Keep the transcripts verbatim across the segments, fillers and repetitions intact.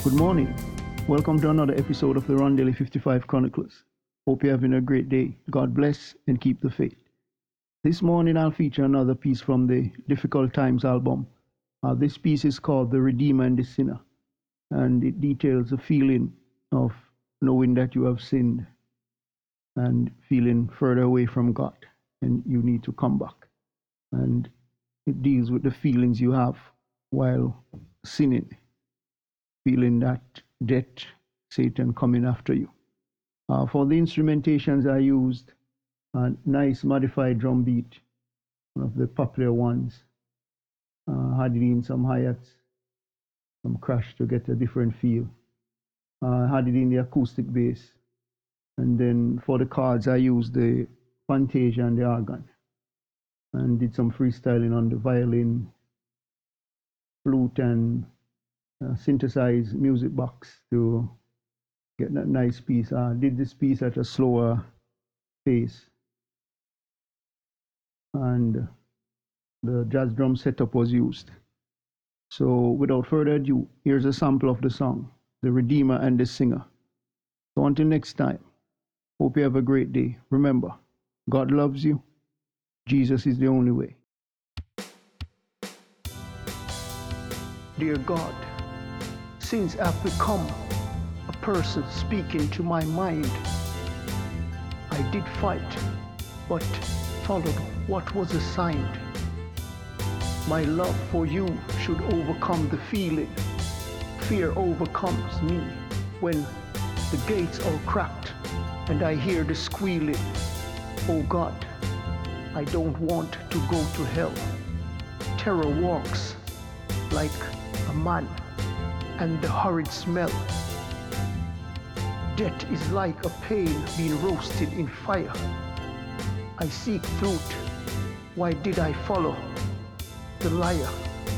Good morning. Welcome to another episode of the Rondelli fifty-five Chronicles. Hope you're having a great day. God bless and keep the faith. This morning I'll feature another piece from the Difficult Times album. Uh, this piece is called The Redeemer and the Sinner, and it details the feeling of knowing that you have sinned and feeling further away from God and you need to come back. And it deals with the feelings you have while sinning, feeling that death, Satan coming after you. Uh, for the instrumentations, I used a nice modified drum beat, one of the popular ones. Uh, had it in some hi-hats, some crash to get a different feel. Uh, had it in the acoustic bass. And then for the chords, I used the Fantasia and the organ. And did some freestyling on the violin, flute, and uh, synthesized music box to get that nice piece. I uh, did this piece at a slower pace. And the jazz drum setup was used. So without further ado, here's a sample of the song, The Redeemer and the Singer. So until next time, hope you have a great day. Remember, God loves you. Jesus is the only way. Dear God, since I've become a person speaking to my mind, I did fight, but followed what was assigned. My love for you should overcome the feeling. Fear overcomes me when the gates are cracked and I hear the squealing. Oh God, I don't want to go to hell. Terror walks like a man, and the horrid smell. Death is like a pain being roasted in fire. I seek truth. Why did I follow the liar?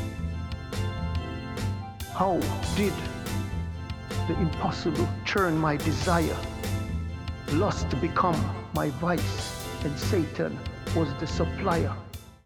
How did the impossible turn my desire? Lust become my vice, and Satan was the supplier.